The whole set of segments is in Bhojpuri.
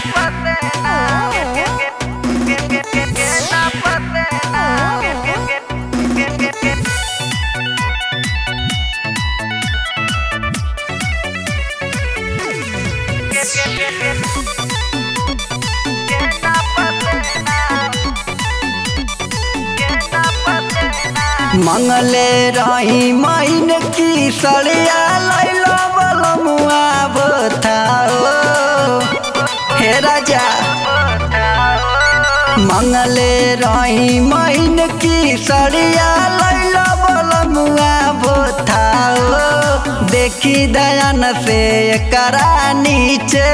मंगले रही माइन की सड़िया लैलो बलमुआ बताओ हे राजा। मंगले रही माइन की सड़िया लैलो बलमुआ बताओ। देखी दयान से करा नीचे,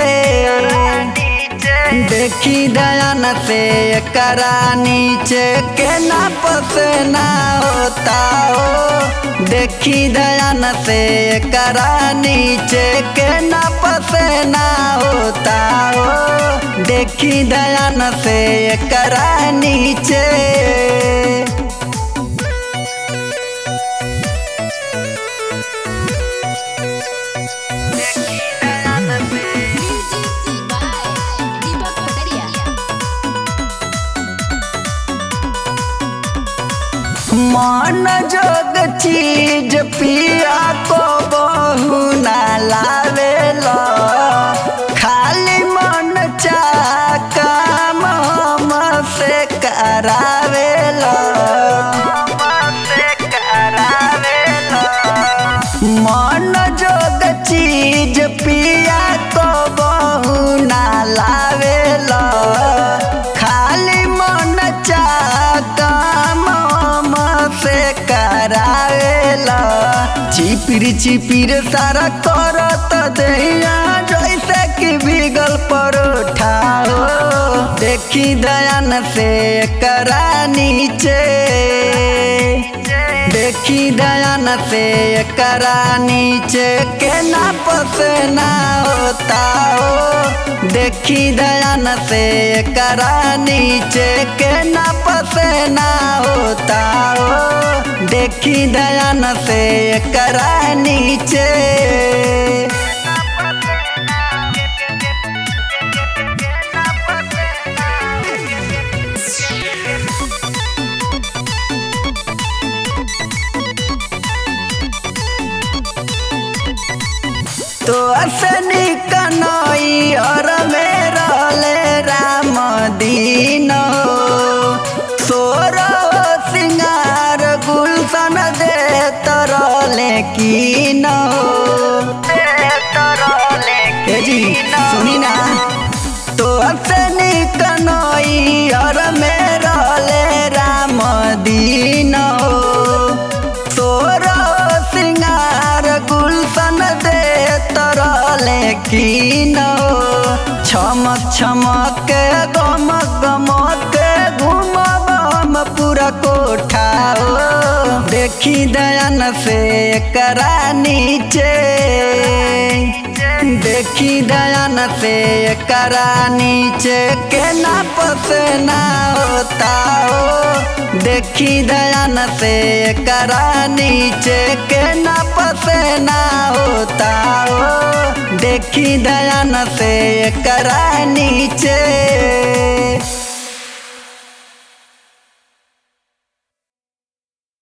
देखी दयान से करा नीचे के ना पसना होता हो। देखी दयान से करा नीचे के ना पसना होता हो। देखी दयान से करा नीचे। मन जोग चीज पिया को बहु ना लावेला। खाली मन चा काम हमसे करावेला। मन जोग चीज पिया को बहु ना लावेला। खाली मन चा काम से करावेला। चिपिर सारा करत दैया जैसे कि बिगल परोठा हो। देखी दयान से करा नीचे, देखी दयान से करा नीचे के ना पसना होता हो। देखी दयान से करा नीचे के ना पसना होता हो। देखी दयान से करा नीचे। तो असनी कनई और मेरा ले राम दीन सोरो सिंगार गुलशन दे तरले कीन जी सुनी ना। तो असनी कनई और मेरा ले राम दीन सोरो सिंगार गुलशन दे तरले कीन। चमक चमक गमक गमक घूमब हम पूरा कोठा हो। देखी दयान से करा नीचे, देखी दयान से करा नीचे के ना पसना होता हो। देखी दयान से करा नीचे के ना पसना होता हो। देखी दयान से करा नीचे।